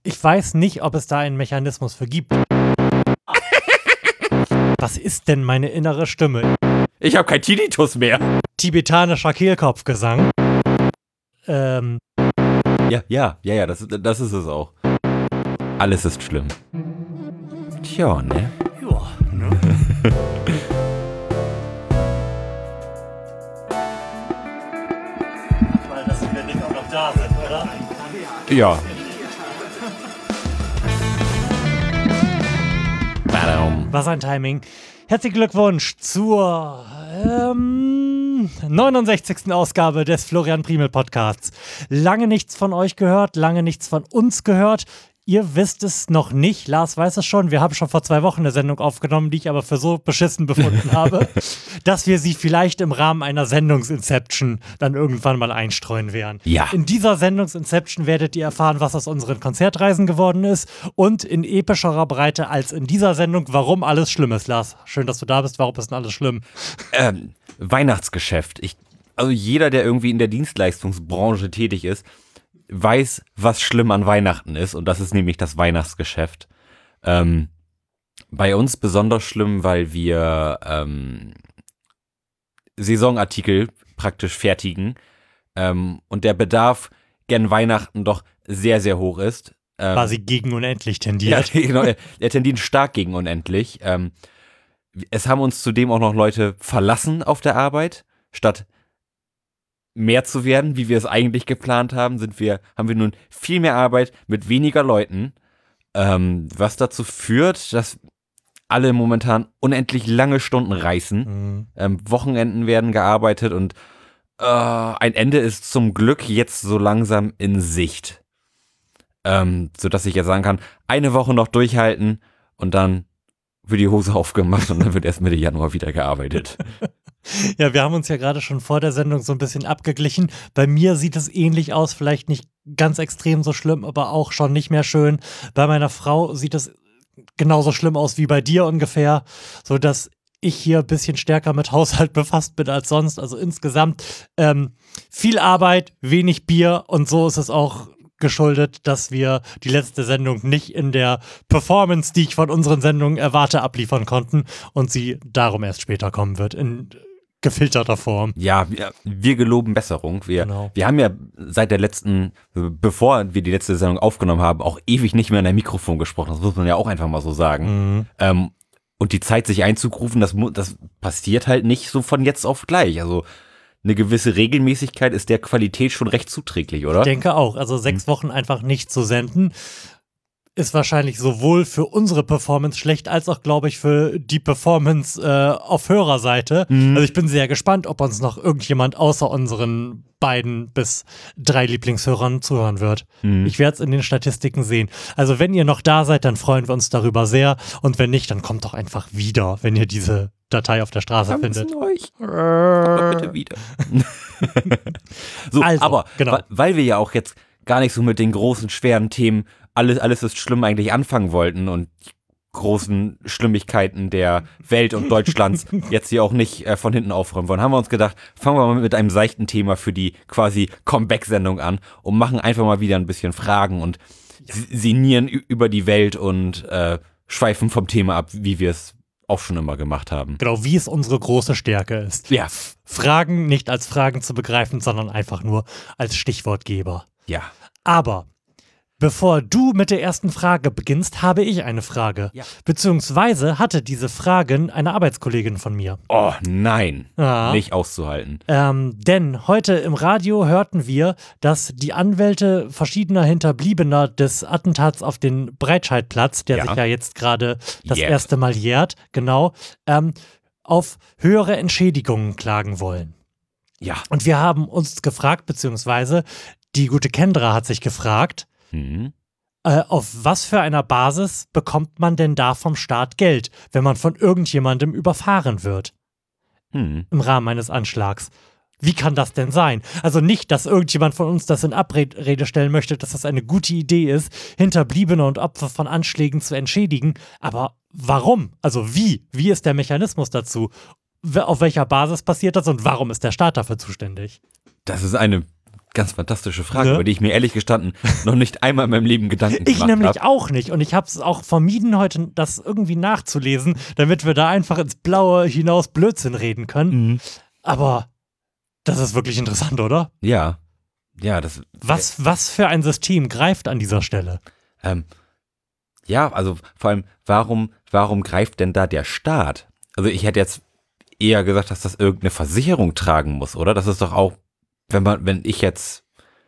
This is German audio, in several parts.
Ich weiß nicht, ob es da einen Mechanismus für gibt. Was ist denn meine innere Stimme? Ich habe kein Tinnitus mehr. Tibetanischer Kehlkopfgesang. Ja, das ist es auch. Alles ist schlimm. Tja, ne? Ja, ne? Weil das wir nicht auch noch da sind, oder? Ja. Was ein Timing. Herzlichen Glückwunsch zur 69. Ausgabe des Florian Primel Podcasts. Lange nichts von euch gehört, lange nichts von uns gehört. Ihr wisst es noch nicht, Lars weiß es schon. Wir haben schon vor 2 Wochen eine Sendung aufgenommen, die ich aber für so beschissen befunden habe, dass wir sie vielleicht im Rahmen einer Sendungsinception dann irgendwann mal einstreuen werden. Ja. In dieser Sendungsinception werdet ihr erfahren, was aus unseren Konzertreisen geworden ist und in epischerer Breite als in dieser Sendung, warum alles schlimm ist. Lars, schön, dass du da bist. Warum ist denn alles schlimm? Weihnachtsgeschäft. Also jeder, der irgendwie in der Dienstleistungsbranche tätig ist, weiß, was schlimm an Weihnachten ist, und das ist nämlich das Weihnachtsgeschäft. Bei uns besonders schlimm, weil wir Saisonartikel praktisch fertigen und der Bedarf gen Weihnachten doch sehr, sehr hoch ist. Quasi gegen unendlich tendiert. Ja, genau, er tendiert stark gegen unendlich. Es haben uns zudem auch noch Leute verlassen auf der Arbeit, statt mehr zu werden, wie wir es eigentlich geplant haben, haben wir nun viel mehr Arbeit mit weniger Leuten, was dazu führt, dass alle momentan unendlich lange Stunden reißen. Wochenenden werden gearbeitet und ein Ende ist zum Glück jetzt so langsam in Sicht. Sodass ich jetzt sagen kann, eine Woche noch durchhalten und dann wird die Hose aufgemacht und dann wird erst Mitte Januar wieder gearbeitet. Ja, wir haben uns ja gerade schon vor der Sendung so ein bisschen abgeglichen. Bei mir sieht es ähnlich aus, vielleicht nicht ganz extrem so schlimm, aber auch schon nicht mehr schön. Bei meiner Frau sieht es genauso schlimm aus wie bei dir ungefähr, sodass ich hier ein bisschen stärker mit Haushalt befasst bin als sonst. Also insgesamt viel Arbeit, wenig Bier, und so ist es auch geschuldet, dass wir die letzte Sendung nicht in der Performance, die ich von unseren Sendungen erwarte, abliefern konnten und sie darum erst später kommen wird, in gefilterter Form. Ja, wir geloben Besserung. Wir haben ja seit der letzten, bevor wir die letzte Sendung aufgenommen haben, auch ewig nicht mehr in ein Mikrofon gesprochen. Das muss man ja auch einfach mal so sagen. Und die Zeit, sich einzugrufen, das passiert halt nicht so von jetzt auf gleich. Also eine gewisse Regelmäßigkeit ist der Qualität schon recht zuträglich, oder? Ich denke auch. Also 6 Wochen einfach nicht zu senden, ist wahrscheinlich sowohl für unsere Performance schlecht, als auch, glaube ich, für die Performance auf Hörerseite. Also ich bin sehr gespannt, ob uns noch irgendjemand außer unseren 2 bis 3 Lieblingshörern zuhören wird. Ich werde es in den Statistiken sehen. Also wenn ihr noch da seid, dann freuen wir uns darüber sehr. Und wenn nicht, dann kommt doch einfach wieder, wenn ihr diese Datei auf der Straße findet. Euch. Aber bitte wieder. So, also, aber genau. Weil wir ja auch jetzt gar nicht so mit den großen, schweren Themen alles ist schlimm eigentlich anfangen wollten und die großen Schlimmigkeiten der Welt und Deutschlands jetzt hier auch nicht von hinten aufräumen wollen, haben wir uns gedacht, fangen wir mal mit einem seichten Thema für die quasi Comeback-Sendung an und machen einfach mal wieder ein bisschen Fragen und sinnieren über die Welt und schweifen vom Thema ab, wie wir es auch schon immer gemacht haben. Genau, wie es unsere große Stärke ist. Ja. Fragen nicht als Fragen zu begreifen, sondern einfach nur als Stichwortgeber. Ja. Aber bevor du mit der ersten Frage beginnst, habe ich eine Frage. Ja. Beziehungsweise hatte diese Fragen eine Arbeitskollegin von mir. Oh nein, Ja. nicht auszuhalten. Denn heute im Radio hörten wir, dass die Anwälte verschiedener Hinterbliebener des Attentats auf den Breitscheidplatz, der Ja. sich ja jetzt gerade das Jährt. erste Mal jährt, genau, auf höhere Entschädigungen klagen wollen. Ja. Und wir haben uns gefragt, beziehungsweise die gute Kendra hat sich gefragt, auf was für einer Basis bekommt man denn da vom Staat Geld, wenn man von irgendjemandem überfahren wird im Rahmen eines Anschlags? Wie kann das denn sein? Also nicht, dass irgendjemand von uns das in Abrede stellen möchte, dass das eine gute Idee ist, Hinterbliebene und Opfer von Anschlägen zu entschädigen, aber warum? Also wie? Wie ist der Mechanismus dazu? Auf welcher Basis passiert das und warum ist der Staat dafür zuständig? Das ist eine ganz fantastische Frage, Ne? über die ich mir ehrlich gestanden noch nicht einmal in meinem Leben Gedanken Ich gemacht nämlich habe. auch nicht. Und ich habe es auch vermieden, heute das irgendwie nachzulesen, damit wir da einfach ins Blaue hinaus Blödsinn reden können. Mhm. Aber das ist wirklich interessant, oder? Ja, das. Was für ein System greift an dieser Stelle? Ja, also vor allem, warum greift denn da der Staat? Also ich hätte jetzt eher gesagt, dass das irgendeine Versicherung tragen muss, oder? Das ist doch auch, wenn ich jetzt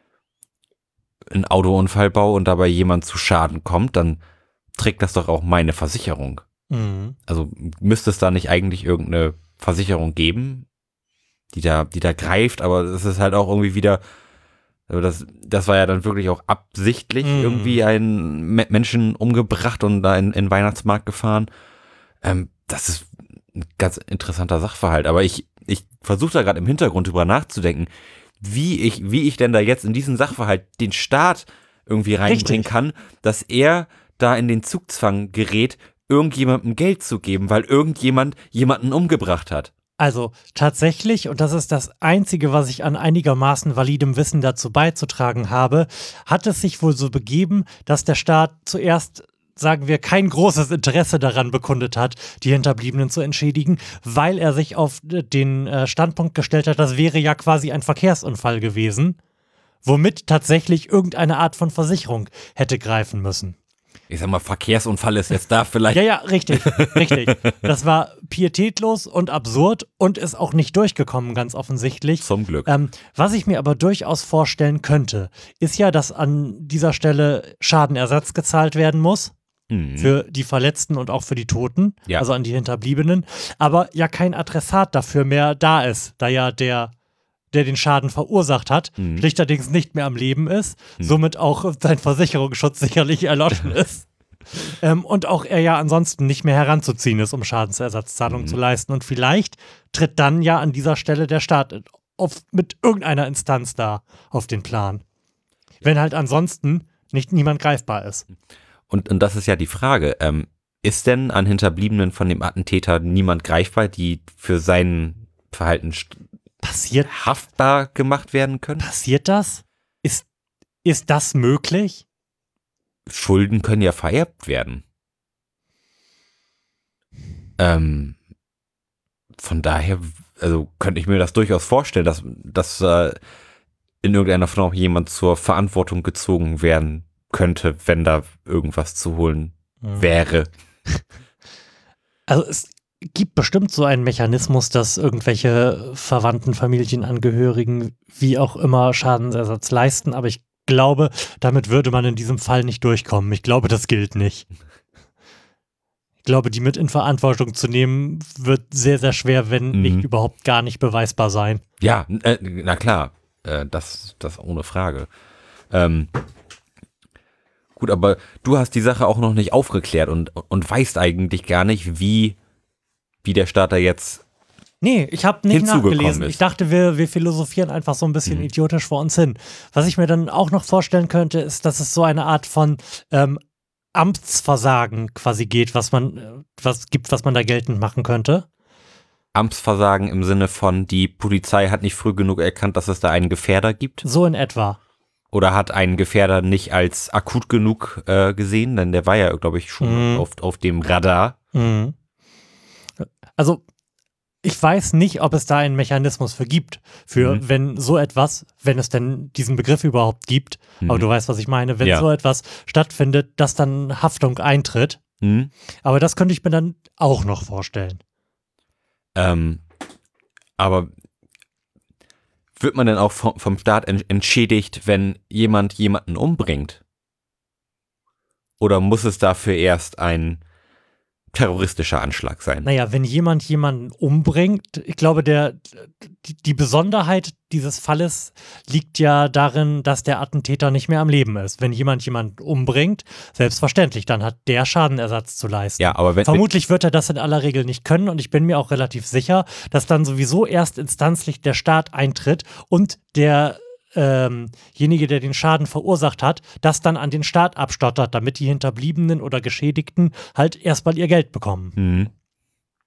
einen Autounfall baue und dabei jemand zu Schaden kommt, dann trägt das doch auch meine Versicherung. Mhm. Also müsste es da nicht eigentlich irgendeine Versicherung geben, die da greift, aber es ist halt auch irgendwie wieder, also das war ja dann wirklich auch absichtlich irgendwie einen Menschen umgebracht und da in den Weihnachtsmarkt gefahren. Das ist ein ganz interessanter Sachverhalt, aber ich versuche da gerade im Hintergrund drüber nachzudenken, wie ich denn da jetzt in diesen Sachverhalt den Staat irgendwie reinbringen kann, dass er da in den Zugzwang gerät, irgendjemandem Geld zu geben, weil irgendjemand jemanden umgebracht hat. Also tatsächlich, und das ist das Einzige, was ich an einigermaßen validem Wissen dazu beizutragen habe, hat es sich wohl so begeben, dass der Staat zuerst, sagen wir, kein großes Interesse daran bekundet hat, die Hinterbliebenen zu entschädigen, weil er sich auf den Standpunkt gestellt hat, das wäre ja quasi ein Verkehrsunfall gewesen, womit tatsächlich irgendeine Art von Versicherung hätte greifen müssen. Ich sag mal, Verkehrsunfall ist jetzt da vielleicht. Ja, richtig. Das war pietätlos und absurd und ist auch nicht durchgekommen, ganz offensichtlich. Zum Glück. Was ich mir aber durchaus vorstellen könnte, ist ja, dass an dieser Stelle Schadenersatz gezahlt werden muss. Für die Verletzten und auch für die Toten, Ja. also an die Hinterbliebenen, aber ja kein Adressat dafür mehr da ist, da ja der den Schaden verursacht hat, schlichterdings nicht mehr am Leben ist, somit auch sein Versicherungsschutz sicherlich erloschen ist. Und auch er ja ansonsten nicht mehr heranzuziehen ist, um Schadensersatzzahlungen zu leisten. Und vielleicht tritt dann ja an dieser Stelle der Staat mit irgendeiner Instanz da auf den Plan. Wenn halt ansonsten niemand greifbar ist. Und das ist ja die Frage, ist denn an Hinterbliebenen von dem Attentäter niemand greifbar, die für sein Verhalten haftbar gemacht werden können? Passiert das? Ist das möglich? Schulden können ja vererbt werden. Von daher, also könnte ich mir das durchaus vorstellen, dass in irgendeiner Form auch jemand zur Verantwortung gezogen werden könnte, wenn da irgendwas zu holen wäre. Also es gibt bestimmt so einen Mechanismus, dass irgendwelche Verwandten, Familienangehörigen, wie auch immer, Schadensersatz leisten, aber ich glaube, damit würde man in diesem Fall nicht durchkommen. Ich glaube, das gilt nicht. Ich glaube, die mit in Verantwortung zu nehmen, wird sehr, sehr schwer, wenn nicht überhaupt gar nicht beweisbar sein. Ja, na klar, das ohne Frage. Gut, aber du hast die Sache auch noch nicht aufgeklärt und weißt eigentlich gar nicht, wie der Staat da jetzt ich habe nicht hinzugekommen nachgelesen. ist. Ich dachte, wir philosophieren einfach so ein bisschen idiotisch vor uns hin. Was ich mir dann auch noch vorstellen könnte, ist, dass es so eine Art von Amtsversagen quasi geht, was man da geltend machen könnte. Amtsversagen im Sinne von, die Polizei hat nicht früh genug erkannt, dass es da einen Gefährder gibt? So in etwa. Oder hat einen Gefährder nicht als akut genug gesehen? Denn der war ja, glaube ich, schon auf dem Radar. Also, ich weiß nicht, ob es da einen Mechanismus für gibt, wenn so etwas, wenn es denn diesen Begriff überhaupt gibt, aber du weißt, was ich meine, wenn so etwas stattfindet, dass dann Haftung eintritt. Aber das könnte ich mir dann auch noch vorstellen. Aber wird man denn auch vom Staat entschädigt, wenn jemand jemanden umbringt? Oder muss es dafür erst ein terroristischer Anschlag sein? Naja, wenn jemand jemanden umbringt, ich glaube, die Besonderheit dieses Falles liegt ja darin, dass der Attentäter nicht mehr am Leben ist. Wenn jemanden umbringt, selbstverständlich, dann hat der Schadenersatz zu leisten. Ja, aber vermutlich wird er das in aller Regel nicht können und ich bin mir auch relativ sicher, dass dann sowieso erst instanzlich der Staat eintritt und derjenige, der den Schaden verursacht hat, das dann an den Staat abstottert, damit die Hinterbliebenen oder Geschädigten halt erstmal ihr Geld bekommen.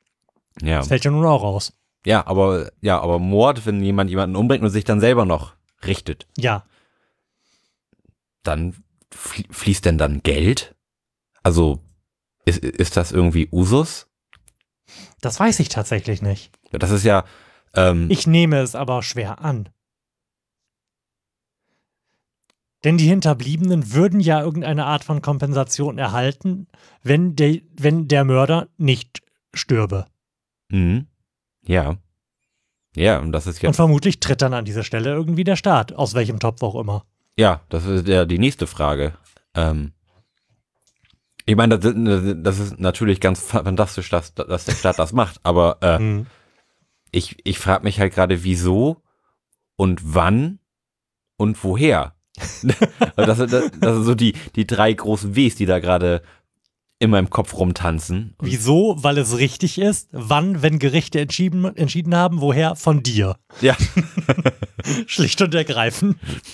Ja. Das fällt ja nun auch raus. Ja, aber Mord, wenn jemand jemanden umbringt und sich dann selber noch richtet. Ja. Dann fließt denn dann Geld? Also ist das irgendwie Usus? Das weiß ich tatsächlich nicht. Das ist ja Ich nehme es aber schwer an. Denn die Hinterbliebenen würden ja irgendeine Art von Kompensation erhalten, wenn der Mörder nicht stürbe. Mhm. Ja. Ja, und das ist ja. Und vermutlich tritt dann an dieser Stelle irgendwie der Staat, aus welchem Topf auch immer. Ja, das ist ja die nächste Frage. Ich meine, das ist natürlich ganz fantastisch, dass der Staat das macht, aber ich frage mich halt gerade, wieso und wann und woher. Das sind so die drei großen Ws, die da gerade in meinem Kopf rumtanzen. Wieso? Weil es richtig ist. Wann, wenn Gerichte entschieden haben, woher? Von dir. Ja. Schlicht und ergreifend.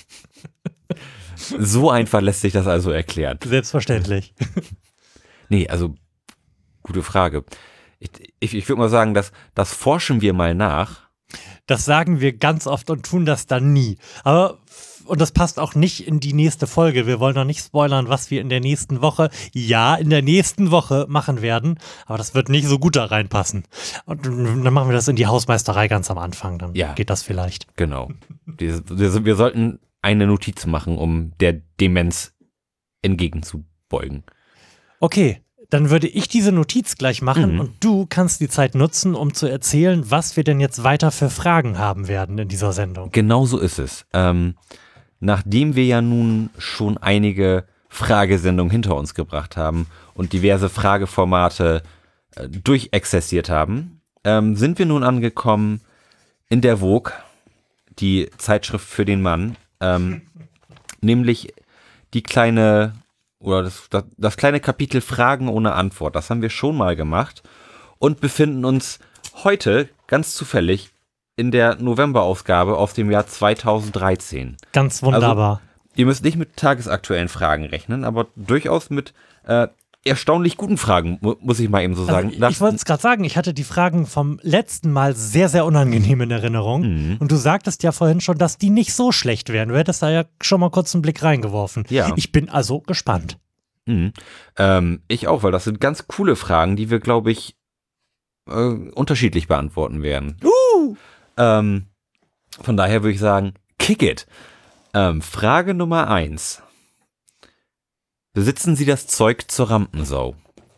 So einfach lässt sich das also erklären. Selbstverständlich. Nee, also gute Frage. Ich würde mal sagen, das forschen wir mal nach. Das sagen wir ganz oft und tun das dann nie. Und das passt auch nicht in die nächste Folge. Wir wollen noch nicht spoilern, was wir in der nächsten Woche machen werden. Aber das wird nicht so gut da reinpassen. Und dann machen wir das in die Hausmeisterei ganz am Anfang. Dann geht das vielleicht. Genau. Wir sollten eine Notiz machen, um der Demenz entgegenzubeugen. Okay, dann würde ich diese Notiz gleich machen und du kannst die Zeit nutzen, um zu erzählen, was wir denn jetzt weiter für Fragen haben werden in dieser Sendung. Genau so ist es. Nachdem wir ja nun schon einige Fragesendungen hinter uns gebracht haben und diverse Frageformate durchexerziert haben, sind wir nun angekommen in der Vogue, die Zeitschrift für den Mann, nämlich die kleine oder das kleine Kapitel Fragen ohne Antwort. Das haben wir schon mal gemacht und befinden uns heute ganz zufällig in der Novemberausgabe aus dem Jahr 2013. Ganz wunderbar. Also, ihr müsst nicht mit tagesaktuellen Fragen rechnen, aber durchaus mit erstaunlich guten Fragen, muss ich mal eben so sagen. Also ich wollte es gerade sagen, ich hatte die Fragen vom letzten Mal sehr, sehr unangenehm in Erinnerung. Und du sagtest ja vorhin schon, dass die nicht so schlecht wären. Du hättest da ja schon mal kurz einen Blick reingeworfen. Ja. Ich bin also gespannt. Ich auch, weil das sind ganz coole Fragen, die wir, glaube ich, unterschiedlich beantworten werden. Von daher würde ich sagen, kick it. Frage Nummer 1. Besitzen Sie das Zeug zur Rampensau?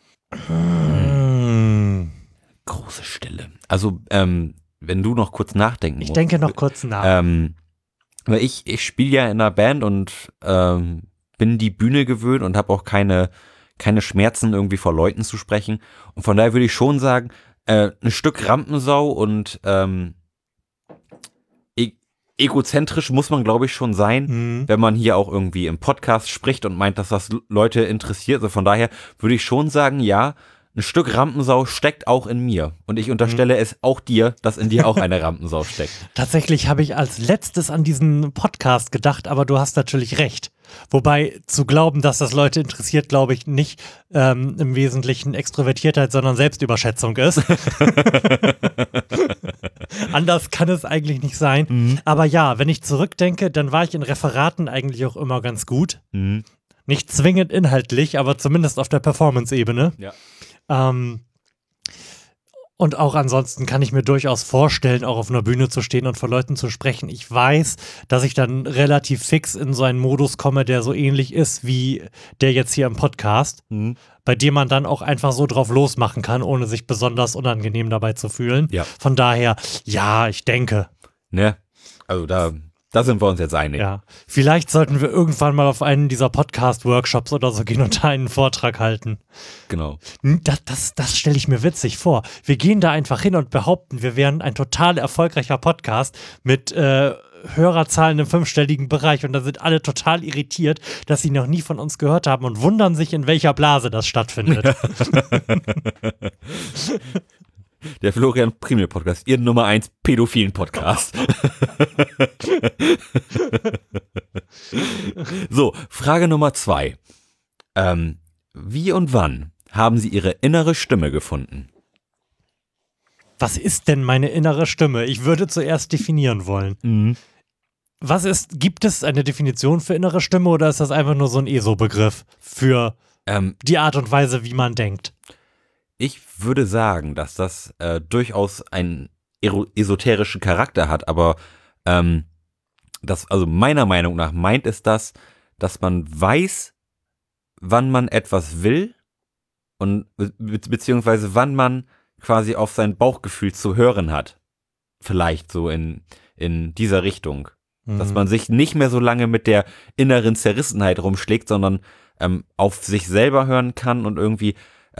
Große Stille. Also, wenn du noch kurz nachdenken musst. Ich denke noch kurz nach. Weil ich spiele ja in einer Band und bin die Bühne gewöhnt und habe auch keine Schmerzen, irgendwie vor Leuten zu sprechen. Und von daher würde ich schon sagen, ein Stück Rampensau und egozentrisch muss man, glaube ich, schon sein, wenn man hier auch irgendwie im Podcast spricht und meint, dass das Leute interessiert. Also von daher würde ich schon sagen, ja, ein Stück Rampensau steckt auch in mir. Und ich unterstelle es auch dir, dass in dir auch eine Rampensau steckt. Tatsächlich habe ich als letztes an diesen Podcast gedacht, aber du hast natürlich recht. Wobei zu glauben, dass das Leute interessiert, glaube ich, nicht im Wesentlichen Extrovertiertheit, sondern Selbstüberschätzung ist. Anders kann es eigentlich nicht sein. Aber ja, wenn ich zurückdenke, dann war ich in Referaten eigentlich auch immer ganz gut. Nicht zwingend inhaltlich, aber zumindest auf der Performance-Ebene. Ja. Und auch ansonsten kann ich mir durchaus vorstellen, auch auf einer Bühne zu stehen und vor Leuten zu sprechen. Ich weiß, dass ich dann relativ fix in so einen Modus komme, der so ähnlich ist wie der jetzt hier im Podcast, bei dem man dann auch einfach so drauf losmachen kann, ohne sich besonders unangenehm dabei zu fühlen. Ja. Von daher, ja, ich denke. Ne? Also da sind wir uns jetzt einig. Ja. Vielleicht sollten wir irgendwann mal auf einen dieser Podcast-Workshops oder so gehen und da einen Vortrag halten. Genau. Das stelle ich mir witzig vor. Wir gehen da einfach hin und behaupten, wir wären ein total erfolgreicher Podcast mit Hörerzahlen im 5-stelligen Bereich und dann sind alle total irritiert, dass sie noch nie von uns gehört haben und wundern sich, in welcher Blase das stattfindet. Der Florian Primel Podcast, Ihr Nummer 1 pädophilen Podcast. So, Frage Nummer 2. Wie und wann haben Sie Ihre innere Stimme gefunden? Was ist denn meine innere Stimme? Ich würde zuerst definieren wollen. gibt es eine Definition für innere Stimme oder ist das einfach nur so ein ESO-Begriff für die Art und Weise, wie man denkt? Ich würde sagen, dass das durchaus einen esoterischen Charakter hat, aber also meiner Meinung nach meint es das, dass man weiß, wann man etwas will und beziehungsweise wann man quasi auf sein Bauchgefühl zu hören hat. Vielleicht so in dieser Richtung. Dass man sich nicht mehr so lange mit der inneren Zerrissenheit rumschlägt, sondern auf sich selber hören kann und irgendwie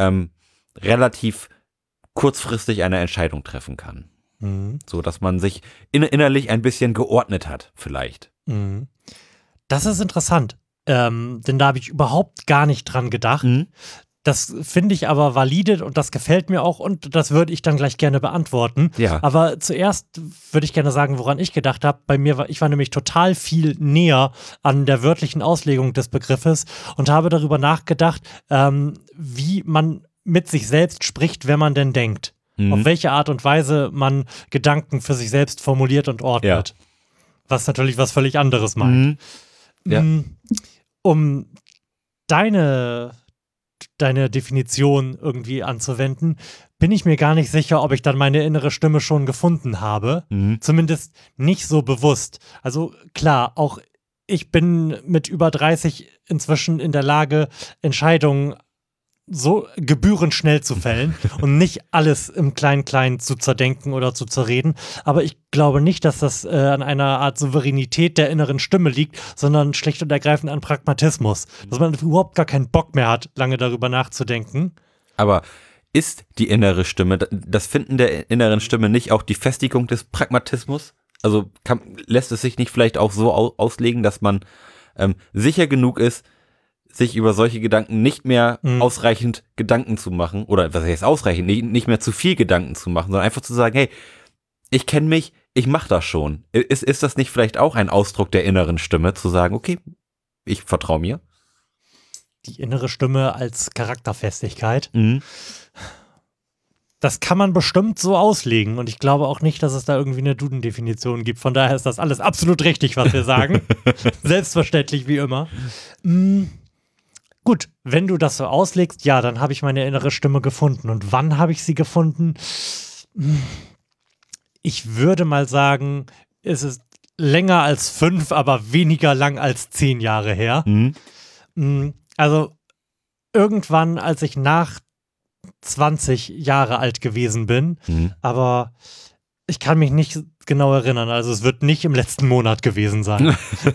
relativ kurzfristig eine Entscheidung treffen kann. So, dass man sich innerlich ein bisschen geordnet hat, vielleicht. Das ist interessant, denn da habe ich überhaupt gar nicht dran gedacht. Das finde ich aber valide und das gefällt mir auch und das würde ich dann gleich gerne beantworten. Ja. Aber zuerst würde ich gerne sagen, woran ich gedacht habe. Ich war nämlich total viel näher an der wörtlichen Auslegung des Begriffes und habe darüber nachgedacht, wie man mit sich selbst spricht, wenn man denn denkt. Auf welche Art und Weise man Gedanken für sich selbst formuliert und ordnet. Ja. Was natürlich was völlig anderes meint. Ja. Um deine Definition irgendwie anzuwenden, bin ich mir gar nicht sicher, ob ich dann meine innere Stimme schon gefunden habe. Zumindest nicht so bewusst. Also klar, auch ich bin mit über 30 inzwischen in der Lage, Entscheidungen so gebührend schnell zu fällen und nicht alles im Klein-Klein zu zerdenken oder zu zerreden. Aber ich glaube nicht, dass das an einer Art Souveränität der inneren Stimme liegt, sondern schlicht und ergreifend an Pragmatismus. Dass man überhaupt gar keinen Bock mehr hat, lange darüber nachzudenken. Aber ist die innere Stimme, das Finden der inneren Stimme nicht auch die Festigung des Pragmatismus? Also lässt es sich nicht vielleicht auch so auslegen, dass man sicher genug ist, sich über solche Gedanken nicht mehr ausreichend Gedanken zu machen, oder was heißt ausreichend, nicht mehr zu viel Gedanken zu machen, sondern einfach zu sagen, hey, ich kenne mich, ich mache das schon. Ist das nicht vielleicht auch ein Ausdruck der inneren Stimme, zu sagen, okay, ich vertraue mir? Die innere Stimme als Charakterfestigkeit. Das kann man bestimmt so auslegen und ich glaube auch nicht, dass es da irgendwie eine Duden-Definition gibt. Von daher ist das alles absolut richtig, was wir sagen. Selbstverständlich wie immer. Gut, wenn du das so auslegst, ja, dann habe ich meine innere Stimme gefunden. Und wann habe ich sie gefunden? Ich würde mal sagen, es ist länger als 5, aber weniger lang als 10 Jahre her. Also irgendwann, als ich nach 20 Jahre alt gewesen bin, aber ich kann mich nicht genau erinnern. Also es wird nicht im letzten Monat gewesen sein.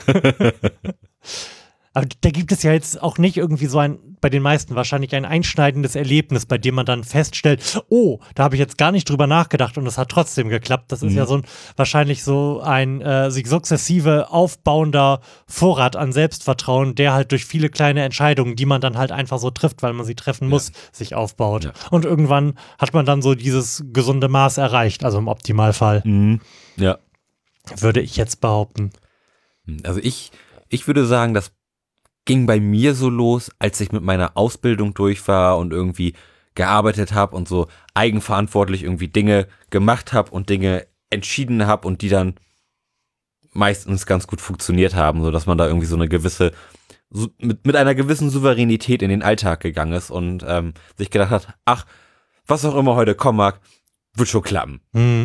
Aber da gibt es ja jetzt auch nicht irgendwie so bei den meisten wahrscheinlich ein einschneidendes Erlebnis, bei dem man dann feststellt, oh, da habe ich jetzt gar nicht drüber nachgedacht und es hat trotzdem geklappt. Das ist ja wahrscheinlich so ein sich sukzessive aufbauender Vorrat an Selbstvertrauen, der halt durch viele kleine Entscheidungen, die man dann halt einfach so trifft, weil man sie treffen muss, sich aufbaut. Ja. Und irgendwann hat man dann so dieses gesunde Maß erreicht, also im Optimalfall. Ja. Würde ich jetzt behaupten. Also ich würde sagen, dass ging bei mir so los, als ich mit meiner Ausbildung durch war und irgendwie gearbeitet habe und so eigenverantwortlich irgendwie Dinge gemacht habe und Dinge entschieden habe und die dann meistens ganz gut funktioniert haben, sodass man da irgendwie so eine gewisse, mit einer gewissen Souveränität in den Alltag gegangen ist und sich gedacht hat, ach, was auch immer heute kommen mag, wird schon klappen.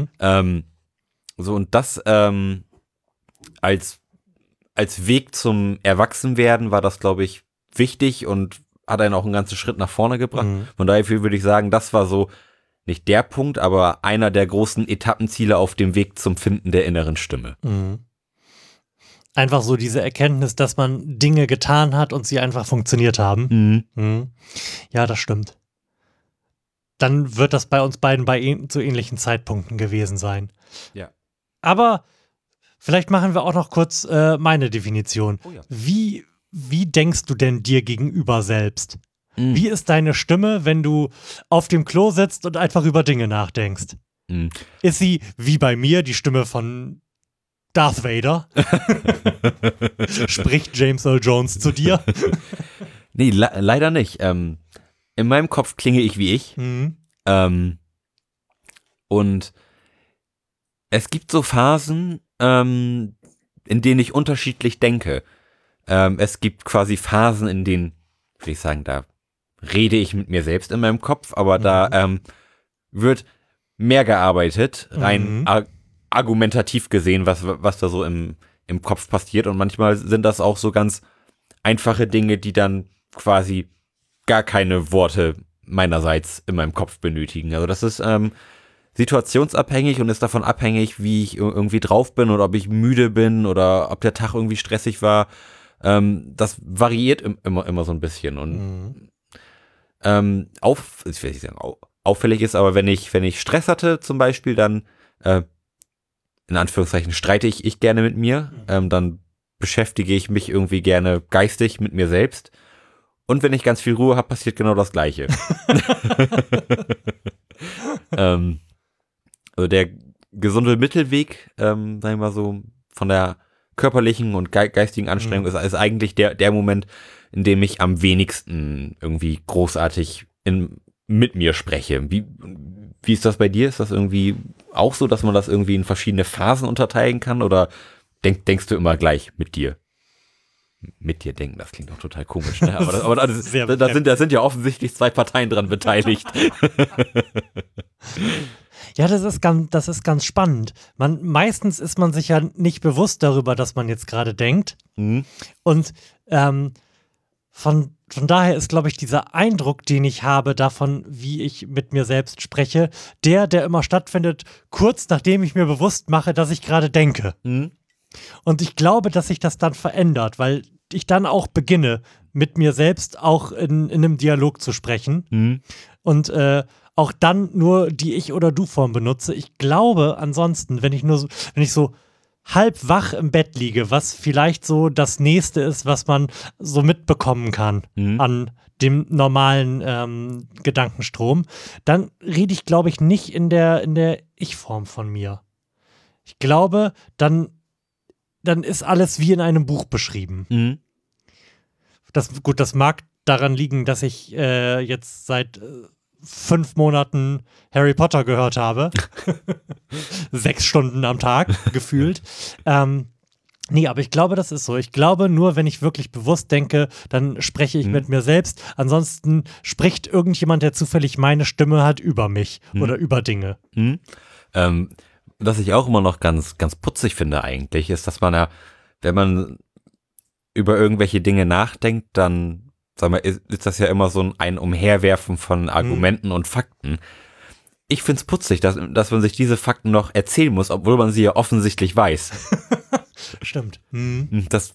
So und das als Weg zum Erwachsenwerden war das, glaube ich, wichtig und hat einen auch einen ganzen Schritt nach vorne gebracht. Von daher würde ich sagen, das war so nicht der Punkt, aber einer der großen Etappenziele auf dem Weg zum Finden der inneren Stimme. Einfach so diese Erkenntnis, dass man Dinge getan hat und sie einfach funktioniert haben. Ja, das stimmt. Dann wird das bei uns beiden zu ähnlichen Zeitpunkten gewesen sein. Ja. Aber vielleicht machen wir auch noch kurz meine Definition. Oh ja. Wie denkst du denn dir gegenüber selbst? Wie ist deine Stimme, wenn du auf dem Klo sitzt und einfach über Dinge nachdenkst? Ist sie, wie bei mir, die Stimme von Darth Vader? Spricht James Earl Jones zu dir? Nee, leider nicht. In meinem Kopf klinge ich wie ich. Und es gibt so Phasen, in denen ich unterschiedlich denke. Es gibt quasi Phasen, in denen, würde ich sagen, da rede ich mit mir selbst in meinem Kopf, aber da wird mehr gearbeitet, rein argumentativ gesehen, was da so im Kopf passiert. Und manchmal sind das auch so ganz einfache Dinge, die dann quasi gar keine Worte meinerseits in meinem Kopf benötigen. Also das ist situationsabhängig und ist davon abhängig, wie ich irgendwie drauf bin oder ob ich müde bin oder ob der Tag irgendwie stressig war. Das variiert immer so ein bisschen. Und ich will nicht sagen, auffällig ist, aber wenn ich Stress hatte zum Beispiel, dann in Anführungszeichen streite ich gerne mit mir, dann beschäftige ich mich irgendwie gerne geistig mit mir selbst. Und wenn ich ganz viel Ruhe habe, passiert genau das Gleiche. Also der gesunde Mittelweg, sagen wir mal so, von der körperlichen und geistigen Anstrengung ist eigentlich der Moment, in dem ich am wenigsten irgendwie großartig mit mir spreche. Wie ist das bei dir? Ist das irgendwie auch so, dass man das irgendwie in verschiedene Phasen unterteilen kann? Oder denkst du immer gleich mit dir? Mit dir denken, das klingt auch total komisch. Ne? Aber da sind ja offensichtlich zwei Parteien dran beteiligt. Ja, das ist ganz spannend. Meistens ist man sich ja nicht bewusst darüber, dass man jetzt gerade denkt. Und von daher ist, glaube ich, dieser Eindruck, den ich habe davon, wie ich mit mir selbst spreche, der immer stattfindet, kurz nachdem ich mir bewusst mache, dass ich gerade denke. Und ich glaube, dass sich das dann verändert, weil ich dann auch beginne, mit mir selbst auch in einem Dialog zu sprechen. Und auch dann nur die Ich- oder Du-Form benutze. Ich glaube ansonsten, wenn ich so halb wach im Bett liege, was vielleicht so das Nächste ist, was man so mitbekommen kann an dem normalen Gedankenstrom, dann rede ich, glaube ich, nicht in der Ich-Form von mir. Ich glaube, dann ist alles wie in einem Buch beschrieben. Das mag daran liegen, dass ich jetzt seit 5 Monaten Harry Potter gehört habe. 6 Stunden am Tag gefühlt. Nee, aber ich glaube, das ist so. Ich glaube, nur wenn ich wirklich bewusst denke, dann spreche ich mit mir selbst. Ansonsten spricht irgendjemand, der zufällig meine Stimme hat, über mich oder über Dinge. Was ich auch immer noch ganz, ganz putzig finde eigentlich, ist, dass man ja, wenn man über irgendwelche Dinge nachdenkt, dann sag mal, ist das ja immer so ein Umherwerfen von Argumenten und Fakten. Ich find's putzig, dass man sich diese Fakten noch erzählen muss, obwohl man sie ja offensichtlich weiß. Stimmt. Das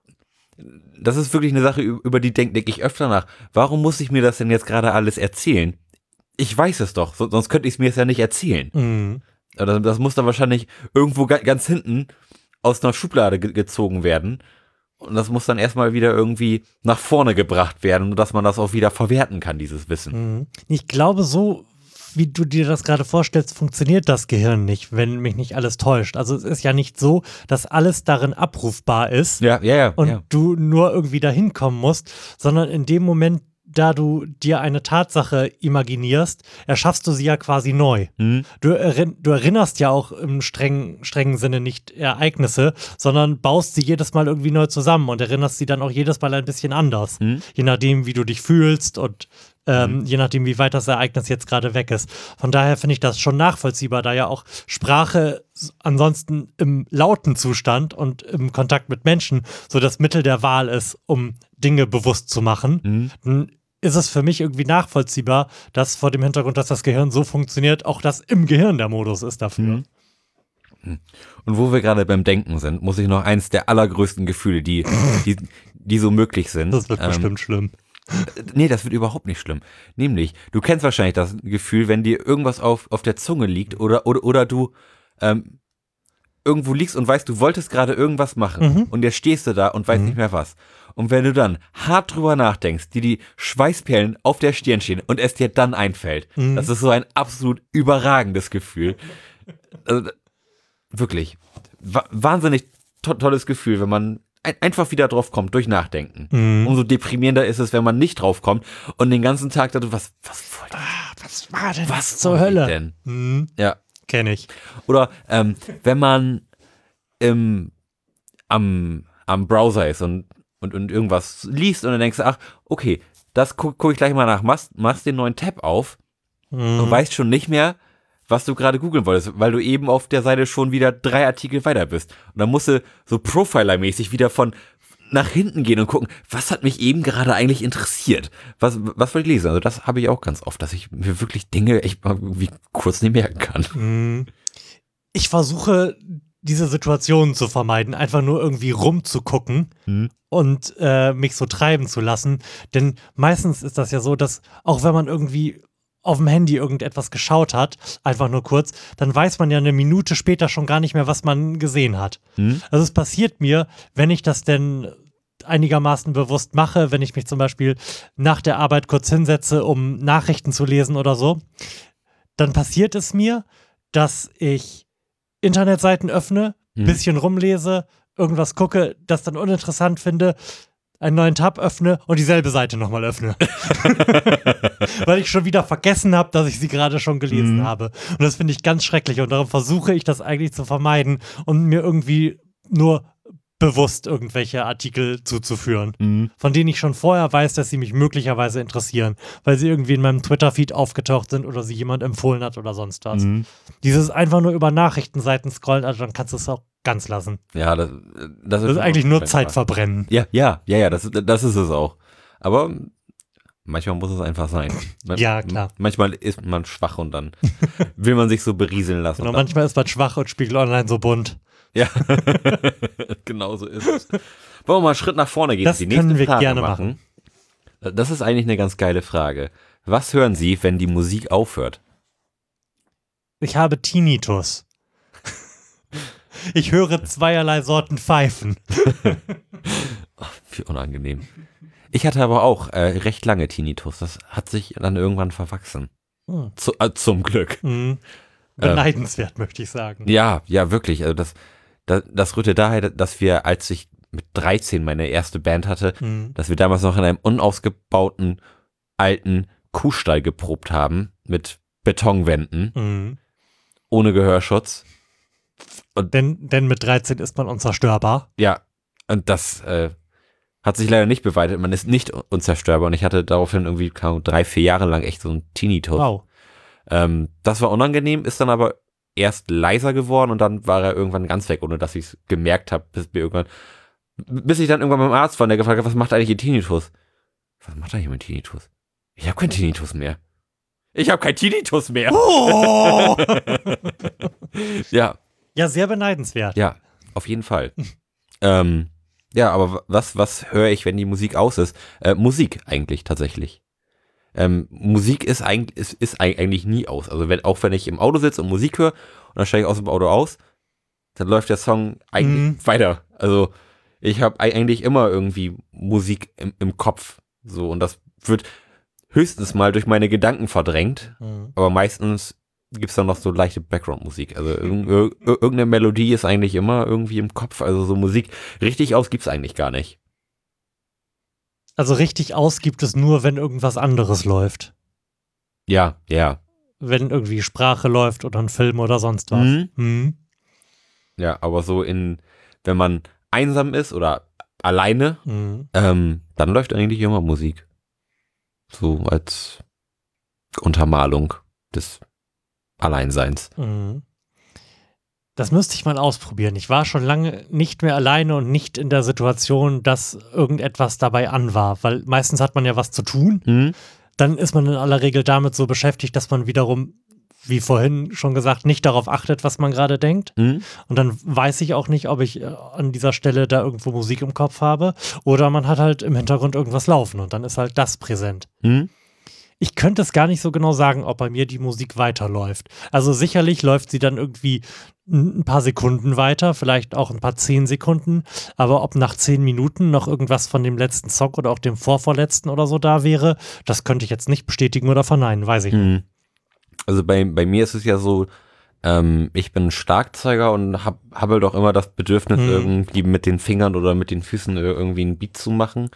ist wirklich eine Sache, über die denke ich öfter nach. Warum muss ich mir das denn jetzt gerade alles erzählen? Ich weiß es doch, sonst könnte ich es mir jetzt ja nicht erzählen. Das muss dann wahrscheinlich irgendwo ganz hinten aus einer Schublade gezogen werden. Und das muss dann erstmal wieder irgendwie nach vorne gebracht werden, dass man das auch wieder verwerten kann, dieses Wissen. Ich glaube, so wie du dir das gerade vorstellst, funktioniert das Gehirn nicht, wenn mich nicht alles täuscht. Also es ist ja nicht so, dass alles darin abrufbar ist und du nur irgendwie dahin kommen musst, sondern in dem Moment, da du dir eine Tatsache imaginierst, erschaffst du sie ja quasi neu. Du erinnerst ja auch im strengen Sinne nicht Ereignisse, sondern baust sie jedes Mal irgendwie neu zusammen und erinnerst sie dann auch jedes Mal ein bisschen anders. Je nachdem, wie du dich fühlst und je nachdem, wie weit das Ereignis jetzt gerade weg ist. Von daher finde ich das schon nachvollziehbar, da ja auch Sprache ansonsten im lauten Zustand und im Kontakt mit Menschen so das Mittel der Wahl ist, um Dinge bewusst zu machen. Dann ist es für mich irgendwie nachvollziehbar, dass vor dem Hintergrund, dass das Gehirn so funktioniert, auch das im Gehirn der Modus ist dafür. Und wo wir gerade beim Denken sind, muss ich noch eins der allergrößten Gefühle, die so möglich sind. Das wird bestimmt schlimm. Nee, das wird überhaupt nicht schlimm. Nämlich, du kennst wahrscheinlich das Gefühl, wenn dir irgendwas auf der Zunge liegt oder du irgendwo liegst und weißt, du wolltest gerade irgendwas machen und jetzt stehst du da und weißt nicht mehr was. Und wenn du dann hart drüber nachdenkst, dir die Schweißperlen auf der Stirn stehen und es dir dann einfällt, das ist so ein absolut überragendes Gefühl. Also, wirklich, wahnsinnig tolles Gefühl, wenn man einfach wieder drauf kommt, durch Nachdenken. Umso deprimierender ist es, wenn man nicht drauf kommt und den ganzen Tag da, was war denn was zur Hölle? Denn? Ja. Kenn ich. Oder wenn man am Browser ist und irgendwas liest und dann denkst du, ach, okay, das guck ich gleich mal nach, machst den neuen Tab auf und weißt schon nicht mehr, was du gerade googeln wolltest, weil du eben auf der Seite schon wieder 3 Artikel weiter bist. Und dann musst du so Profiler-mäßig wieder von nach hinten gehen und gucken, was hat mich eben gerade eigentlich interessiert? Was wollte ich lesen? Also das habe ich auch ganz oft, dass ich mir wirklich Dinge echt mal irgendwie kurz nicht merken kann. Ich versuche, diese Situation zu vermeiden, einfach nur irgendwie rumzugucken und mich so treiben zu lassen. Denn meistens ist das ja so, dass auch wenn man irgendwie auf dem Handy irgendetwas geschaut hat, einfach nur kurz, dann weiß man ja eine Minute später schon gar nicht mehr, was man gesehen hat. Also es passiert mir, wenn ich das denn einigermaßen bewusst mache, wenn ich mich zum Beispiel nach der Arbeit kurz hinsetze, um Nachrichten zu lesen oder so, dann passiert es mir, dass ich Internetseiten öffne, bisschen rumlese, irgendwas gucke, das dann uninteressant finde, einen neuen Tab öffne und dieselbe Seite nochmal öffne. Weil ich schon wieder vergessen habe, dass ich sie gerade schon gelesen habe. Und das finde ich ganz schrecklich und darum versuche ich das eigentlich zu vermeiden und mir irgendwie nur bewusst irgendwelche Artikel zuzuführen, von denen ich schon vorher weiß, dass sie mich möglicherweise interessieren, weil sie irgendwie in meinem Twitter-Feed aufgetaucht sind oder sie jemand empfohlen hat oder sonst was. Dieses einfach nur über Nachrichtenseiten scrollen, also dann kannst du es auch ganz lassen. Ja, das ist eigentlich nur Zeit verbrennen. Ja, das ist es auch. Aber manchmal muss es einfach sein. Ja, klar. Manchmal ist man schwach und dann will man sich so berieseln lassen. Genau, manchmal ist man schwach und Spiegel Online so bunt. Ja, genau so ist es. Wollen wir mal einen Schritt nach vorne gehen? Das die nächste können wir Frage gerne machen. Das ist eigentlich eine ganz geile Frage. Was hören Sie, wenn die Musik aufhört? Ich habe Tinnitus. Ich höre zweierlei Sorten Pfeifen. Wie unangenehm. Ich hatte aber auch recht lange Tinnitus. Das hat sich dann irgendwann verwachsen. Zum Glück. Beneidenswert, möchte ich sagen. Ja, wirklich. Also das rührte daher, dass wir, als ich mit 13 meine erste Band hatte, dass wir damals noch in einem unausgebauten alten Kuhstall geprobt haben mit Betonwänden, ohne Gehörschutz. Und denn mit 13 ist man unzerstörbar. Ja, und das hat sich leider nicht bewahrheitet. Man ist nicht unzerstörbar und ich hatte daraufhin irgendwie 3-4 Jahre lang echt so einen Tinnitus. Wow. Das war unangenehm, ist dann aber erst leiser geworden und dann war er irgendwann ganz weg, ohne dass ich es gemerkt habe, bis ich dann irgendwann beim Arzt war und der gefragt hat, was macht eigentlich Ihr Tinnitus? Was macht eigentlich mein Tinnitus? Ich habe keinen Tinnitus mehr. Ich habe keinen Tinnitus mehr. Oh! Ja. Ja, sehr beneidenswert. Ja, auf jeden Fall. Ja, aber was höre ich, wenn die Musik aus ist? Musik eigentlich tatsächlich. Musik ist eigentlich nie aus. Also auch wenn ich im Auto sitze und Musik höre und dann steige ich aus dem Auto aus, dann läuft der Song eigentlich weiter. Also ich habe eigentlich immer irgendwie Musik im Kopf. So, und das wird höchstens mal durch meine Gedanken verdrängt, aber meistens gibt es dann noch so leichte Background-Musik. Also irgendeine Melodie ist eigentlich immer irgendwie im Kopf. Also so Musik richtig aus gibt's eigentlich gar nicht. Also richtig aus gibt es nur, wenn irgendwas anderes läuft. Ja. Wenn irgendwie Sprache läuft oder ein Film oder sonst was. Ja, aber so wenn man einsam ist oder alleine, dann läuft eigentlich immer Musik. So als Untermalung des Alleinseins. Das müsste ich mal ausprobieren. Ich war schon lange nicht mehr alleine und nicht in der Situation, dass irgendetwas dabei an war, weil meistens hat man ja was zu tun. Dann ist man in aller Regel damit so beschäftigt, dass man wiederum, wie vorhin schon gesagt, nicht darauf achtet, was man gerade denkt. Und dann weiß ich auch nicht, ob ich an dieser Stelle da irgendwo Musik im Kopf habe oder man hat halt im Hintergrund irgendwas laufen und dann ist halt das präsent. Ich könnte es gar nicht so genau sagen, ob bei mir die Musik weiterläuft. Also sicherlich läuft sie dann irgendwie ein paar Sekunden weiter, vielleicht auch ein paar 10 Sekunden, aber ob nach 10 Minuten noch irgendwas von dem letzten Song oder auch dem vorvorletzten oder so da wäre, das könnte ich jetzt nicht bestätigen oder verneinen, weiß ich nicht. Also bei mir ist es ja so, ich bin Schlagzeuger und hab halt auch immer das Bedürfnis, irgendwie mit den Fingern oder mit den Füßen irgendwie einen Beat zu machen.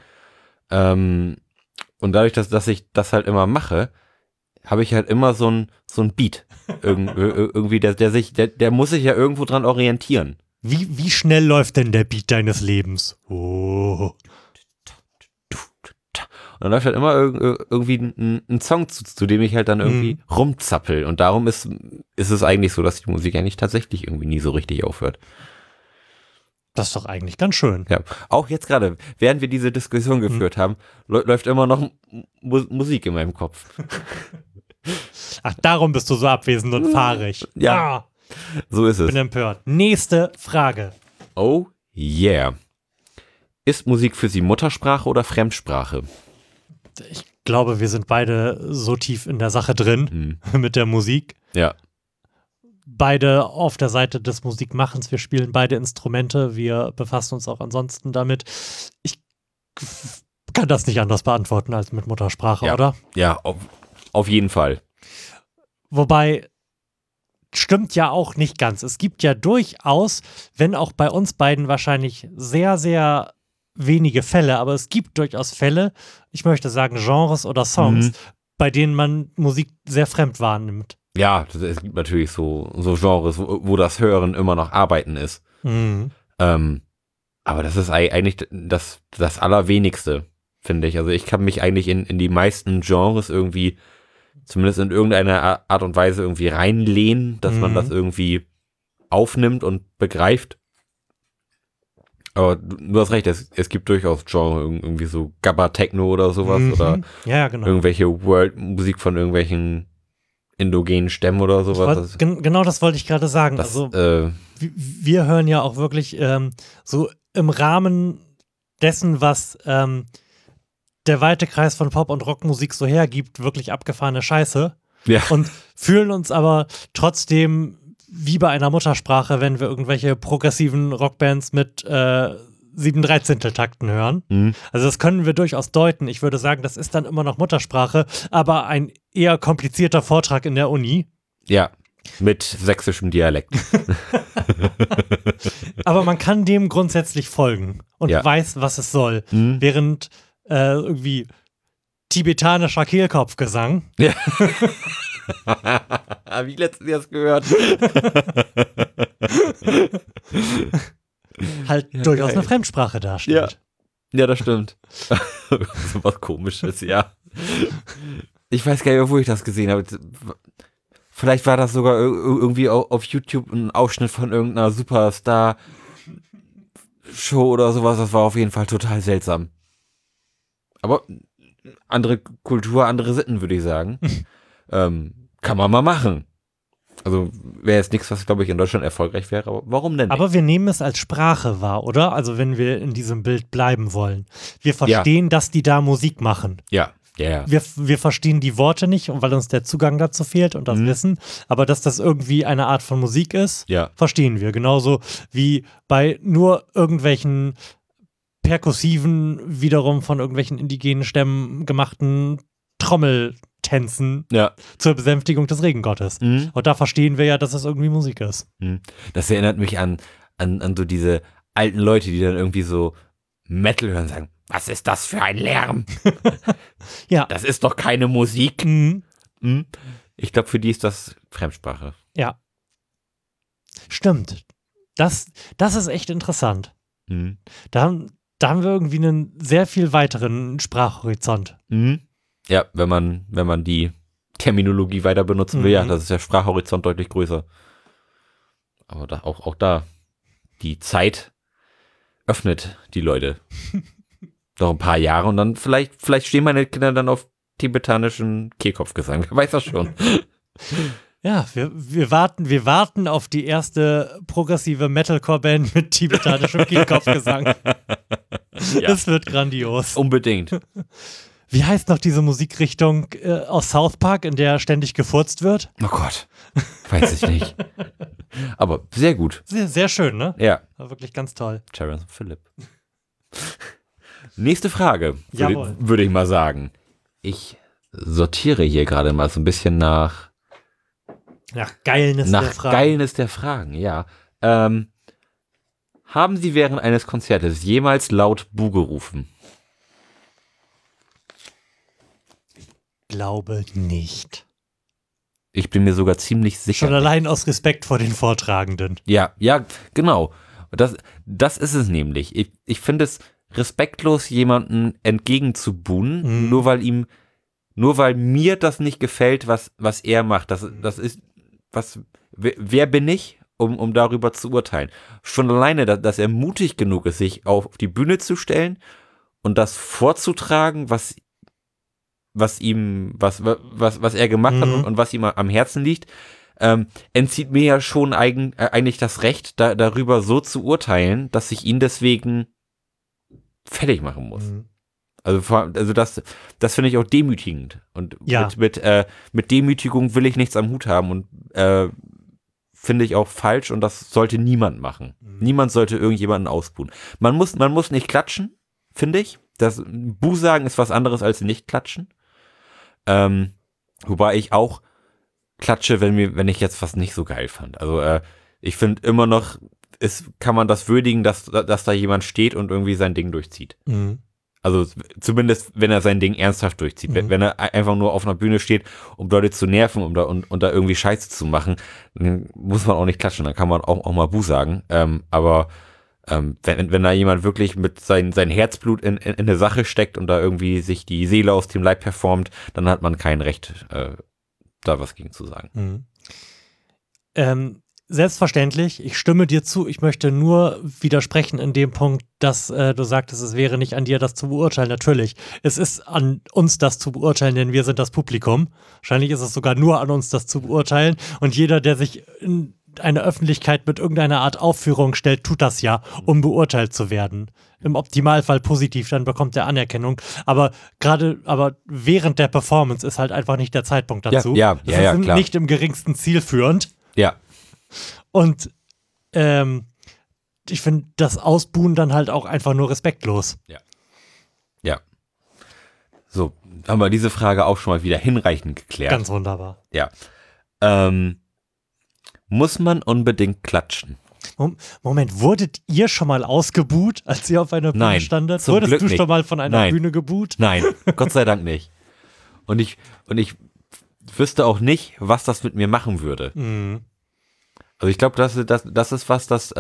Und dadurch, dass ich das halt immer mache, habe ich halt immer so ein Beat. Irgendwie, der muss sich ja irgendwo dran orientieren. Wie schnell läuft denn der Beat deines Lebens? Oh. Und dann läuft halt immer irgendwie ein Song, zu dem ich halt dann irgendwie rumzappel. Und darum ist es eigentlich so, dass die Musik eigentlich tatsächlich irgendwie nie so richtig aufhört. Das ist doch eigentlich ganz schön. Ja, auch jetzt gerade, während wir diese Diskussion geführt haben, läuft immer noch Musik in meinem Kopf. Ach, darum bist du so abwesend und fahrig. Ja, so ist es. Bin empört. Nächste Frage. Oh yeah. Ist Musik für Sie Muttersprache oder Fremdsprache? Ich glaube, wir sind beide so tief in der Sache drin mit der Musik. Ja. Beide auf der Seite des Musikmachens. Wir spielen beide Instrumente. Wir befassen uns auch ansonsten damit. Ich kann das nicht anders beantworten als mit Muttersprache, Ja. oder? Ja, auf jeden Fall. Wobei, stimmt ja auch nicht ganz. Es gibt ja durchaus, wenn auch bei uns beiden wahrscheinlich sehr, sehr wenige Fälle, aber es gibt durchaus Fälle, ich möchte sagen Genres oder Songs, bei denen man Musik sehr fremd wahrnimmt. Ja, es gibt natürlich so Genres, wo das Hören immer noch Arbeiten ist. Aber das ist eigentlich das Allerwenigste, finde ich. Also ich kann mich eigentlich in die meisten Genres irgendwie, zumindest in irgendeiner Art und Weise irgendwie reinlehnen, dass man das irgendwie aufnimmt und begreift. Aber du hast recht, es gibt durchaus Genre, irgendwie so Gabba-Techno oder sowas oder ja, genau. irgendwelche World-Musik von irgendwelchen indogenen Stämmen oder sowas. Genau das wollte ich gerade sagen. Das, also wir hören ja auch wirklich so im Rahmen dessen, was der weite Kreis von Pop- und Rockmusik so hergibt, wirklich abgefahrene Scheiße. Ja. Und fühlen uns aber trotzdem wie bei einer Muttersprache, wenn wir irgendwelche progressiven Rockbands mit 7/13-Takten hören. Also das können wir durchaus deuten. Ich würde sagen, das ist dann immer noch Muttersprache, aber ein eher komplizierter Vortrag in der Uni. Ja, mit sächsischem Dialekt. Aber man kann dem grundsätzlich folgen und weiß, was es soll. Während irgendwie tibetanischer Kehlkopfgesang Ja. Habe ich letztens erst gehört. halt durchaus eine Fremdsprache darstellt. Ja, das stimmt. So was Komisches, ja. Ich weiß gar nicht mehr, wo ich das gesehen habe. Vielleicht war das sogar irgendwie auf YouTube ein Ausschnitt von irgendeiner Superstar-Show oder sowas. Das war auf jeden Fall total seltsam. Aber andere Kultur, andere Sitten, würde ich sagen. Kann man mal machen. Also wäre jetzt nichts, was, glaube ich, in Deutschland erfolgreich wäre, aber warum denn nicht? Aber wir nehmen es als Sprache wahr, oder? Also wenn wir in diesem Bild bleiben wollen. Wir verstehen, dass die da Musik machen. Ja. Wir verstehen die Worte nicht, weil uns der Zugang dazu fehlt und das Wissen. Aber dass das irgendwie eine Art von Musik ist, verstehen wir. Genauso wie bei nur irgendwelchen perkussiven, wiederum von irgendwelchen indigenen Stämmen gemachten Trommeltänzen zur Besänftigung des Regengottes. Und da verstehen wir ja, dass es irgendwie Musik ist. Das erinnert mich an so diese alten Leute, die dann irgendwie so Metal hören und sagen, was ist das für ein Lärm? Ja. Das ist doch keine Musik. Ich glaube, für die ist das Fremdsprache. Ja. Stimmt. Das ist echt interessant. Da haben wir irgendwie einen sehr viel weiteren Sprachhorizont. Ja, wenn man die Terminologie weiter benutzen will, das ist der Sprachhorizont deutlich größer. Aber auch da, die Zeit öffnet die Leute. Noch ein paar Jahre und dann vielleicht stehen meine Kinder dann auf tibetanischen Kehlkopfgesang. Wer weiß das schon. Ja, wir warten auf die erste progressive Metalcore-Band mit tibetanischem Kehlkopfgesang. Das wird grandios. Unbedingt. Wie heißt noch diese Musikrichtung aus South Park, in der ständig gefurzt wird? Oh Gott, weiß ich nicht. Aber sehr gut. Sehr, sehr schön, ne? Ja. War wirklich ganz toll. Terence Phillip. Nächste Frage, Jawohl. würde ich mal sagen. Ich sortiere hier gerade mal so ein bisschen nach Geilnis der Fragen. Geilnis der Fragen, ja. Haben Sie während eines Konzertes jemals laut Buh gerufen? Glaube nicht. Ich bin mir sogar ziemlich sicher. Schon allein aus Respekt vor den Vortragenden. Ja, genau. Das ist es nämlich. Ich finde es respektlos, jemanden entgegenzubuhen, nur weil mir das nicht gefällt, was er macht. Das ist, wer bin ich, um darüber zu urteilen? Schon alleine, dass er mutig genug ist, sich auf die Bühne zu stellen und das vorzutragen, was er gemacht hat und was ihm am Herzen liegt, entzieht mir ja schon eigentlich das Recht, darüber so zu urteilen, dass ich ihn deswegen fertig machen muss. Also das finde ich auch demütigend. Und mit Demütigung will ich nichts am Hut haben und finde ich auch falsch und das sollte niemand machen. Niemand sollte irgendjemanden ausbuhen. Man muss nicht klatschen, finde ich. Das Buh sagen ist was anderes als nicht klatschen. Wobei ich auch klatsche, wenn ich jetzt was nicht so geil fand. Also ich finde immer noch, kann man das würdigen, dass da jemand steht und irgendwie sein Ding durchzieht. Also zumindest, wenn er sein Ding ernsthaft durchzieht. Wenn er einfach nur auf einer Bühne steht, um Leute zu nerven und da irgendwie Scheiße zu machen, dann muss man auch nicht klatschen. Dann kann man auch mal Buh sagen. Aber wenn da jemand wirklich mit sein Herzblut in eine Sache steckt und da irgendwie sich die Seele aus dem Leib performt, dann hat man kein Recht, da was gegen zu sagen. Selbstverständlich, ich stimme dir zu. Ich möchte nur widersprechen in dem Punkt, dass du sagtest, es wäre nicht an dir, das zu beurteilen. Natürlich, es ist an uns, das zu beurteilen, denn wir sind das Publikum. Wahrscheinlich ist es sogar nur an uns, das zu beurteilen. Und jeder, der sich in eine Öffentlichkeit mit irgendeiner Art Aufführung stellt, tut das ja, um beurteilt zu werden. Im Optimalfall positiv, dann bekommt er Anerkennung. Aber während der Performance ist halt einfach nicht der Zeitpunkt dazu. Ja, klar. Nicht im geringsten zielführend. Ja. Und ich finde das Ausbuhen dann halt auch einfach nur respektlos. Ja. So, haben wir diese Frage auch schon mal wieder hinreichend geklärt. Ganz wunderbar. Ja. Muss man unbedingt klatschen? Moment, wurdet ihr schon mal ausgebuht, als ihr auf einer Bühne standet? Wurdest du schon mal von einer Bühne gebuht? Nein, Gott sei Dank nicht. Und ich wüsste auch nicht, was das mit mir machen würde. Also ich glaube, das ist was, das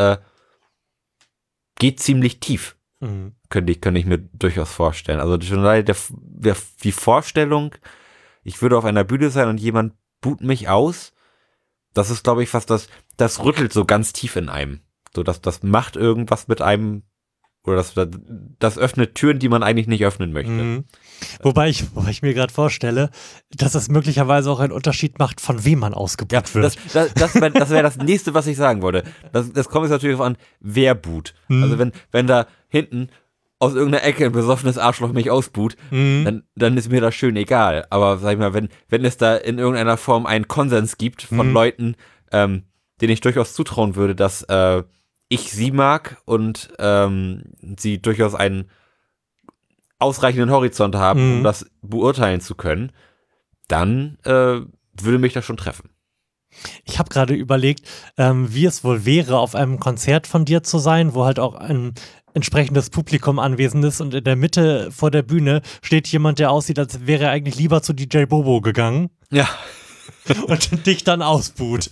geht ziemlich tief. Könnte ich mir durchaus vorstellen. Also schon allein die Vorstellung, ich würde auf einer Bühne sein und jemand buht mich aus, das ist, glaube ich, was das rüttelt so ganz tief in einem. So, das macht irgendwas mit einem, oder das öffnet Türen, die man eigentlich nicht öffnen möchte. Wobei ich mir gerade vorstelle, dass es möglicherweise auch einen Unterschied macht, von wem man ausgebuht wird. Das wäre das Nächste, was ich sagen wollte. Das kommt jetzt natürlich an, wer buht. Also wenn da hinten aus irgendeiner Ecke ein besoffenes Arschloch mich ausbuht, dann ist mir das schön egal. Aber sag ich mal, wenn es da in irgendeiner Form einen Konsens gibt von Leuten, denen ich durchaus zutrauen würde, dass ich sie mag und sie durchaus einen ausreichenden Horizont haben, um das beurteilen zu können, dann würde mich das schon treffen. Ich habe gerade überlegt, wie es wohl wäre, auf einem Konzert von dir zu sein, wo halt auch ein entsprechendes Publikum anwesend ist und in der Mitte vor der Bühne steht jemand, der aussieht, als wäre er eigentlich lieber zu DJ Bobo gegangen. Ja. Und dich dann ausbuht.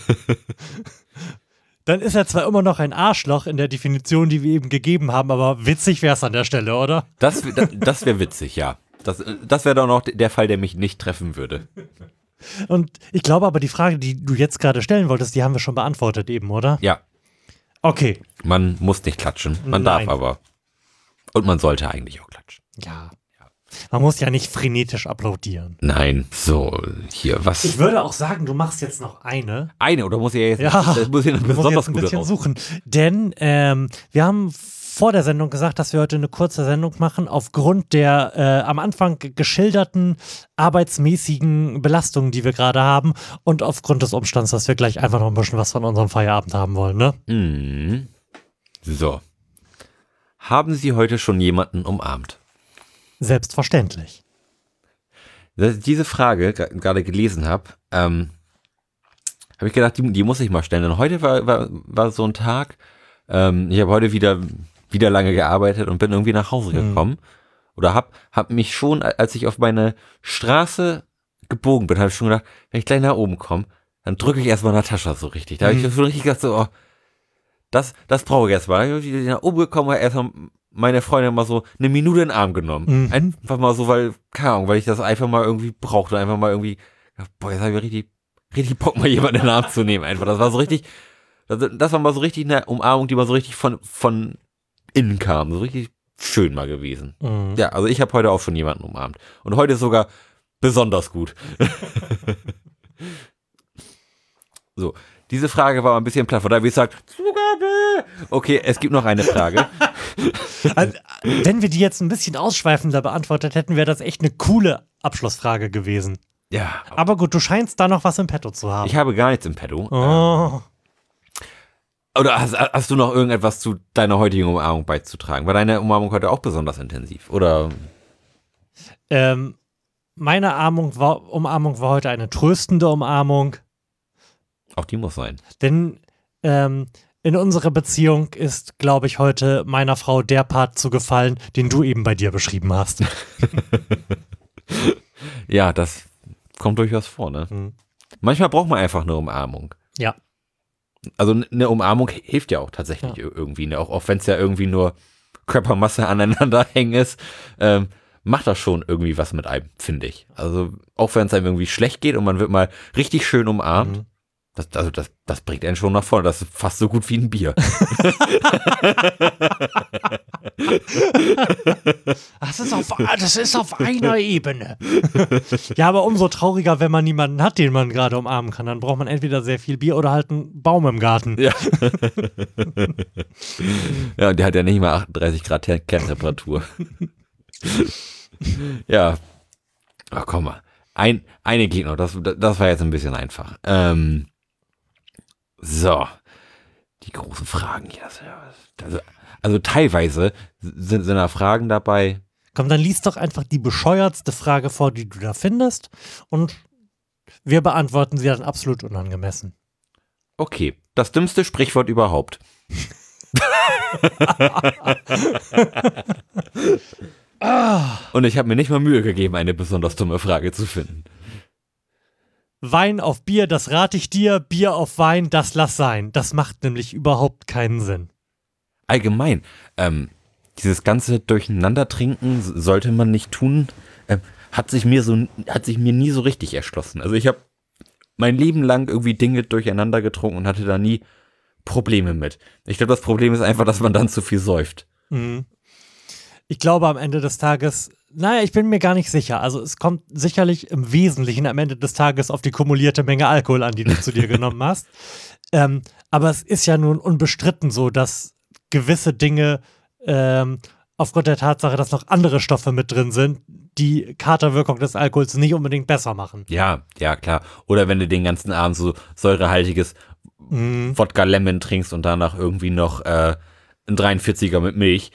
Dann ist er zwar immer noch ein Arschloch in der Definition, die wir eben gegeben haben, aber witzig wäre es an der Stelle, oder? Das wäre witzig, ja. Das wäre doch noch der Fall, der mich nicht treffen würde. Und ich glaube aber, die Frage, die du jetzt gerade stellen wolltest, die haben wir schon beantwortet eben, oder? Ja. Okay. Man muss nicht klatschen, man darf aber. Und man sollte eigentlich auch klatschen. Ja. Man muss ja nicht frenetisch applaudieren. Nein, so, hier, was? Ich würde auch sagen, du machst jetzt noch eine. Eine, oder muss ich jetzt muss ich besonders ein gute bisschen raus? suchen. Denn wir haben vor der Sendung gesagt, dass wir heute eine kurze Sendung machen, aufgrund der am Anfang geschilderten arbeitsmäßigen Belastungen, die wir gerade haben und aufgrund des Umstands, dass wir gleich einfach noch ein bisschen was von unserem Feierabend haben wollen, ne? So. Haben Sie heute schon jemanden umarmt? Selbstverständlich. Als ich diese Frage gerade gelesen habe, habe ich gedacht, die muss ich mal stellen. Denn heute war so ein Tag, ich habe heute wieder lange gearbeitet und bin irgendwie nach Hause gekommen. Oder hab mich schon, als ich auf meine Straße gebogen bin, habe ich schon gedacht, wenn ich gleich nach oben komme, dann drücke ich erstmal Natascha so richtig. Da habe ich schon richtig gedacht, so, Das brauche ich jetzt mal. Ich bin nach oben gekommen, habe erstmal meine Freundin mal so eine Minute in den Arm genommen. Mhm. Einfach mal so, weil, keine Ahnung, weil ich das einfach mal irgendwie brauchte. Einfach mal irgendwie, boah, jetzt habe ich richtig Bock, mal jemanden in den Arm zu nehmen. Einfach. Das war so richtig, das war mal so richtig eine Umarmung, die mal so richtig von innen kam. So richtig schön mal gewesen. Mhm. Ja, also ich habe heute auch schon jemanden umarmt. Und heute ist sogar besonders gut. So, diese Frage war ein bisschen platt. Von daher, wie gesagt, Zugabe. Okay, es gibt noch eine Frage. Also, wenn wir die jetzt ein bisschen ausschweifender beantwortet hätten, wäre das echt eine coole Abschlussfrage gewesen. Ja, Aber gut, du scheinst da noch was im Petto zu haben. ich habe gar nichts im Petto. Oh. Oder hast du noch irgendetwas zu deiner heutigen Umarmung beizutragen? War deine Umarmung heute auch besonders intensiv? Oder? Meine Umarmung war heute eine tröstende Umarmung, Auch die muss sein. denn in unserer Beziehung ist, glaube ich, heute meiner Frau der Part zugefallen, den du eben bei dir beschrieben hast. Ja, das kommt durchaus vor, ne? Mhm. Manchmal braucht man einfach eine Umarmung. Ja. Also eine Umarmung hilft ja auch tatsächlich irgendwie, ne? Auch wenn es ja irgendwie nur Körpermasse aneinander hängen ist, macht das schon irgendwie was mit einem, finde ich. Also auch wenn es einem irgendwie schlecht geht und man wird mal richtig schön umarmt, Mhm. das bringt einen schon nach vorne. Das ist fast so gut wie ein Bier. Das ist auf einer Ebene. Ja, aber umso trauriger, wenn man niemanden hat, den man gerade umarmen kann. Dann braucht man entweder sehr viel Bier oder halt einen Baum im Garten. Ja. Ja, und der hat ja nicht mal 38 Grad Kerntemperatur. Ja. Ach, komm mal. Eine geht noch. Das war jetzt ein bisschen einfach. So. Die großen Fragen hier. Also teilweise sind da Fragen dabei. Komm, dann lies doch einfach die bescheuertste Frage vor, die du da findest. Und wir beantworten sie dann absolut unangemessen. Okay. Das dümmste Sprichwort überhaupt. Und ich habe mir nicht mal Mühe gegeben, eine besonders dumme Frage zu finden. Wein auf Bier, das rate ich dir. Bier auf Wein, das lass sein. Das macht nämlich überhaupt keinen Sinn. Allgemein, dieses ganze Durcheinandertrinken sollte man nicht tun, hat sich mir nie so richtig erschlossen. Also ich habe mein Leben lang irgendwie Dinge durcheinander getrunken und hatte da nie Probleme mit. Ich glaube, das Problem ist einfach, dass man dann zu viel säuft. Mhm. Ich glaube am Ende des Tages, naja, ich bin mir gar nicht sicher. Also es kommt sicherlich im Wesentlichen am Ende des Tages auf die kumulierte Menge Alkohol an, die du zu dir genommen hast. Aber es ist ja nun unbestritten so, dass gewisse Dinge aufgrund der Tatsache, dass noch andere Stoffe mit drin sind, die Katerwirkung des Alkohols nicht unbedingt besser machen. Ja, klar. Oder wenn du den ganzen Abend so säurehaltiges Wodka Lemon trinkst und danach irgendwie noch ein 43er mit Milch,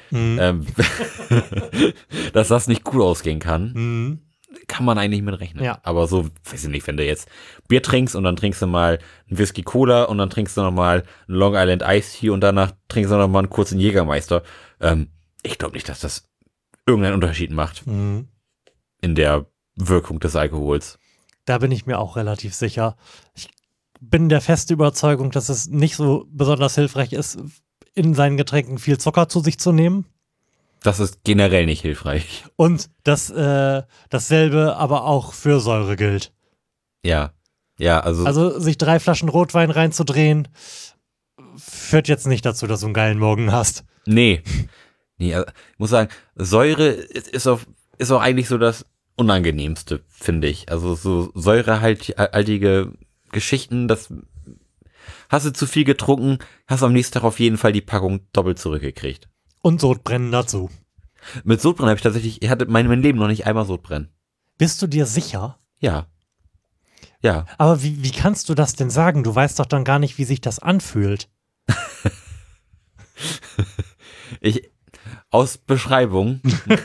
dass das nicht gut ausgehen kann, kann man eigentlich mit rechnen. Ja. Aber so, weiß ich nicht, wenn du jetzt Bier trinkst und dann trinkst du mal einen Whisky Cola und dann trinkst du noch mal einen Long Island Iced Tea und danach trinkst du noch mal einen kurzen Jägermeister. Ich glaube nicht, dass das irgendeinen Unterschied macht in der Wirkung des Alkohols. Da bin ich mir auch relativ sicher. Ich bin der festen Überzeugung, dass es nicht so besonders hilfreich ist, in seinen Getränken viel Zucker zu sich zu nehmen. Das ist generell nicht hilfreich. Und dass dasselbe aber auch für Säure gilt. Ja, also Also sich 3 Flaschen Rotwein reinzudrehen, führt jetzt nicht dazu, dass du einen geilen Morgen hast. Nee, also ich muss sagen, Säure ist auch eigentlich so das Unangenehmste, finde ich. Also so säurehaltige Geschichten, das hast du zu viel getrunken, hast am nächsten Tag auf jeden Fall die Packung doppelt zurückgekriegt. Und Sodbrennen dazu. Mit Sodbrennen habe ich tatsächlich, ich hatte mein Leben noch nicht einmal Sodbrennen. Bist du dir sicher? Ja. Aber wie kannst du das denn sagen? Du weißt doch dann gar nicht, wie sich das anfühlt. Aus Beschreibung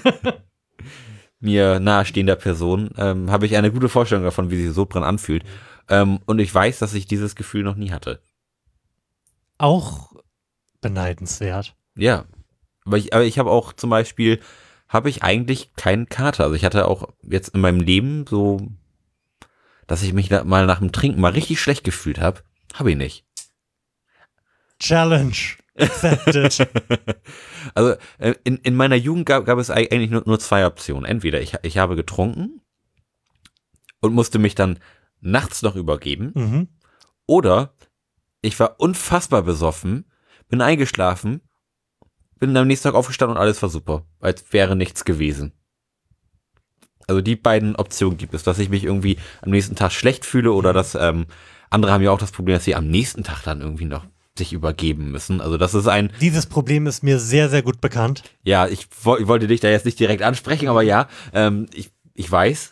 mir nahestehender Person habe ich eine gute Vorstellung davon, wie sich Sodbrennen anfühlt. Und ich weiß, dass ich dieses Gefühl noch nie hatte. Auch beneidenswert. Ja, aber ich habe auch zum Beispiel, habe ich eigentlich keinen Kater. Also ich hatte auch jetzt in meinem Leben so, dass ich mich mal nach dem Trinken mal richtig schlecht gefühlt habe. Habe ich nicht. Challenge. Accepted. Also in meiner Jugend gab es eigentlich nur zwei Optionen. Entweder ich habe getrunken und musste mich dann nachts noch übergeben, Mhm. oder ich war unfassbar besoffen, bin eingeschlafen, bin am nächsten Tag aufgestanden und alles war super, als wäre nichts gewesen. Also die beiden Optionen gibt es, dass ich mich irgendwie am nächsten Tag schlecht fühle oder dass andere haben ja auch das Problem, dass sie am nächsten Tag dann irgendwie noch sich übergeben müssen. Also das ist Dieses Problem ist mir sehr, sehr gut bekannt. ja, ich wollte dich da jetzt nicht direkt ansprechen, aber ja, ich weiß.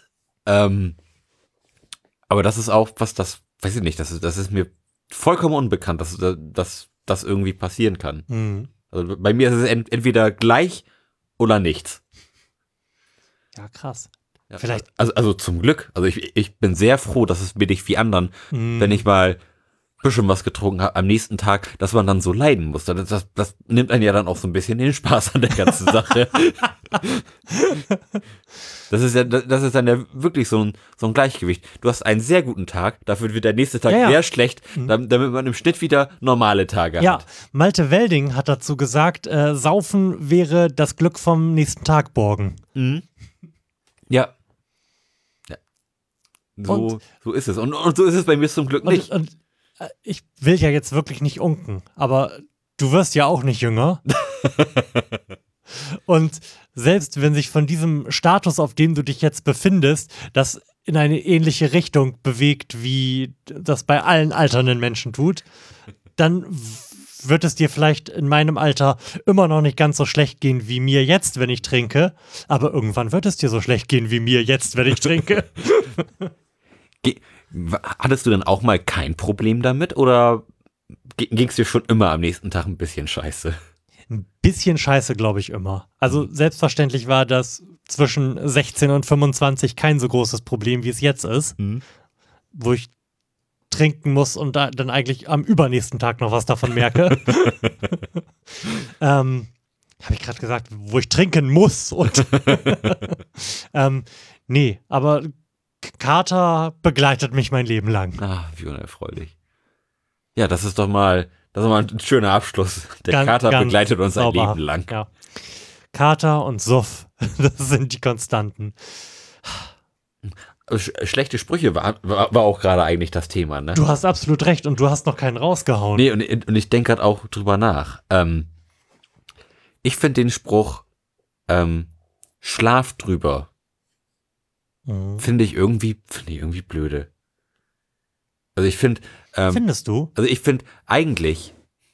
Aber das ist auch was, das, weiß ich nicht, das ist mir vollkommen unbekannt, dass das irgendwie passieren kann. Mhm. Also bei mir ist es entweder gleich oder nichts. Ja, krass. Ja, Vielleicht- Also zum Glück. Also ich bin sehr froh, dass es mir nicht wie anderen, Mhm. wenn ich mal ein bisschen was getrunken habe, am nächsten Tag, dass man dann so leiden muss. Das nimmt einen ja dann auch so ein bisschen den Spaß an der ganzen Sache. Das ist dann ja wirklich so ein Gleichgewicht. Du hast einen sehr guten Tag, dafür wird der nächste Tag Ja. sehr schlecht, damit man im Schnitt wieder normale Tage Ja, hat. Malte Welding hat dazu gesagt, Saufen wäre das Glück vom nächsten Tag borgen. Ja. So ist es. Und so ist es bei mir zum Glück nicht. Und ich will ja jetzt wirklich nicht unken, aber du wirst ja auch nicht jünger. Und selbst wenn sich von diesem Status, auf dem du dich jetzt befindest, das in eine ähnliche Richtung bewegt, wie das bei allen alternden Menschen tut, dann wird es dir vielleicht in meinem Alter immer noch nicht ganz so schlecht gehen wie mir jetzt, wenn ich trinke. Aber irgendwann wird es dir so schlecht gehen wie mir jetzt, wenn ich trinke. Hattest du denn auch mal kein Problem damit oder ging es dir schon immer am nächsten Tag ein bisschen scheiße? Ein bisschen scheiße, glaube ich, immer. Also selbstverständlich war das zwischen 16 und 25 kein so großes Problem, wie es jetzt ist, wo ich trinken muss und dann eigentlich am übernächsten Tag noch was davon merke. Habe ich gerade gesagt, wo ich trinken muss. Und nee, aber Kater begleitet mich mein Leben lang. Ah, wie unerfreulich. Ja, das ist doch mal ein schöner Abschluss. Der Kater begleitet uns ein Leben lang. Ja. Kater und Suff, das sind die Konstanten. Schlechte Sprüche war auch gerade eigentlich das Thema, ne? Du hast absolut recht und du hast noch keinen rausgehauen. Nee, und ich denke gerade auch drüber nach. Ich finde den Spruch Schlaf drüber finde ich irgendwie blöde. Also ich finde Findest du? Also ich finde eigentlich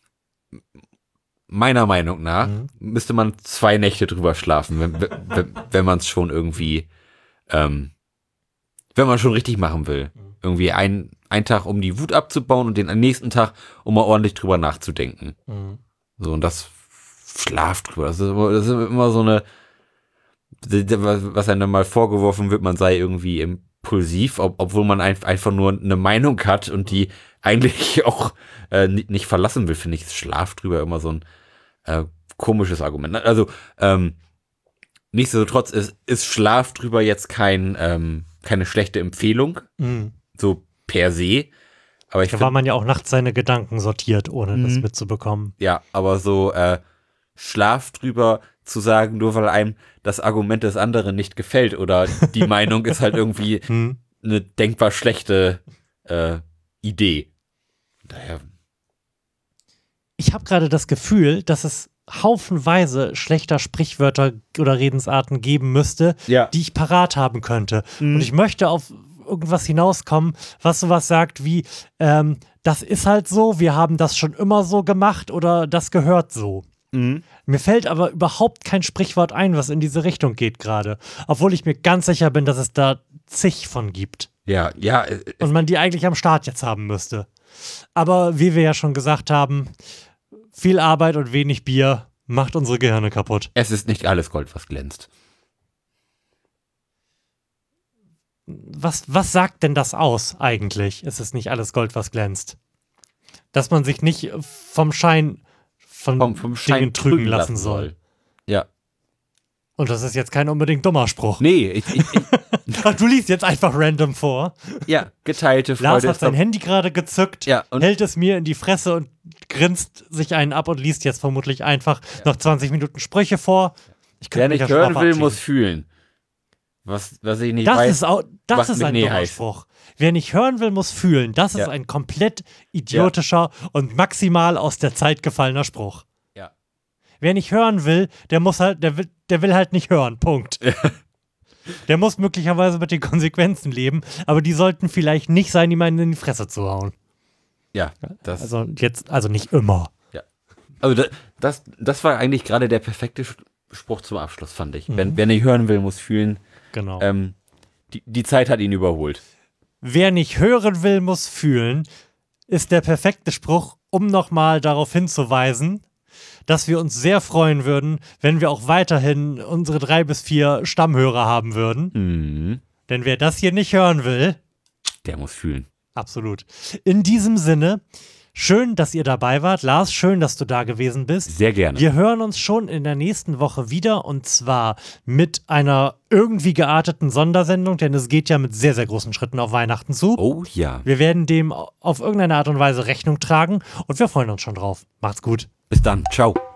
meiner Meinung nach müsste man 2 Nächte drüber schlafen, wenn man es schon irgendwie wenn man schon richtig machen will. Irgendwie einen Tag, um die Wut abzubauen und den nächsten Tag, um mal ordentlich drüber nachzudenken. So, und das Schlaf drüber. Das ist immer so eine, was einem dann mal vorgeworfen wird, man sei irgendwie impulsiv, obwohl man einfach nur eine Meinung hat und die eigentlich auch nicht verlassen will, finde ich Schlaf drüber immer so ein komisches Argument. Also, nichtsdestotrotz ist Schlaf drüber jetzt keine schlechte Empfehlung, so per se. Aber Da war man ja auch nachts seine Gedanken sortiert, ohne das mitzubekommen. Ja, aber so Schlaf drüber zu sagen, nur weil einem das Argument des anderen nicht gefällt oder die Meinung ist halt irgendwie eine denkbar schlechte Idee. Daher. Ich habe gerade das Gefühl, dass es haufenweise schlechter Sprichwörter oder Redensarten geben müsste, Ja. die ich parat haben könnte. Und ich möchte auf irgendwas hinauskommen, was sowas sagt wie, das ist halt so, wir haben das schon immer so gemacht oder das gehört so. Mir fällt aber überhaupt kein Sprichwort ein, was in diese Richtung geht gerade. Obwohl ich mir ganz sicher bin, dass es da zig von gibt. Ja. Und man die eigentlich am Start jetzt haben müsste. Aber wie wir ja schon gesagt haben, viel Arbeit und wenig Bier macht unsere Gehirne kaputt. Es ist nicht alles Gold, was glänzt. Was sagt denn das aus eigentlich? Es ist nicht alles Gold, was glänzt. Dass man sich nicht vom Schein von Vom Schein Dingen trügen lassen soll. Ja. Und das ist jetzt kein unbedingt dummer Spruch. Nee, Du liest jetzt einfach random vor. ja, geteilte Freude. Lars hat sein Handy gerade gezückt, Ja, und hält es mir in die Fresse und grinst sich einen ab und liest jetzt vermutlich einfach noch 20 Minuten Sprüche vor. Ich wer könnte mich nicht ja schon hören mal will, verabschieden. muss fühlen. Was ich nicht Das weiß. ist, auch, das was ist mit ein nee dummer heißt. Spruch. Wer nicht hören will, muss fühlen. Das ist Ja. ein komplett idiotischer und maximal aus der Zeit gefallener Spruch. Ja. Wer nicht hören will, der will halt nicht hören. Punkt. Der muss möglicherweise mit den Konsequenzen leben, aber die sollten vielleicht nicht sein, ihm einen in die Fresse zu hauen. Ja, Also nicht immer. also das war eigentlich gerade der perfekte Spruch zum Abschluss, fand ich. Wer nicht hören will, muss fühlen. Genau. Die Zeit hat ihn überholt. Wer nicht hören will, muss fühlen, ist der perfekte Spruch, um nochmal darauf hinzuweisen, dass wir uns sehr freuen würden, wenn wir auch weiterhin unsere 3 bis 4 Stammhörer haben würden. Mhm. Denn wer das hier nicht hören will, Der muss fühlen. absolut. In diesem Sinne, schön, dass ihr dabei wart. Lars, schön, dass du da gewesen bist. Sehr gerne. Wir hören uns schon in der nächsten Woche wieder und zwar mit einer irgendwie gearteten Sondersendung, denn es geht ja mit sehr, sehr großen Schritten auf Weihnachten zu. Oh ja. Wir werden dem auf irgendeine Art und Weise Rechnung tragen und wir freuen uns schon drauf. Macht's gut. Bis dann. Ciao.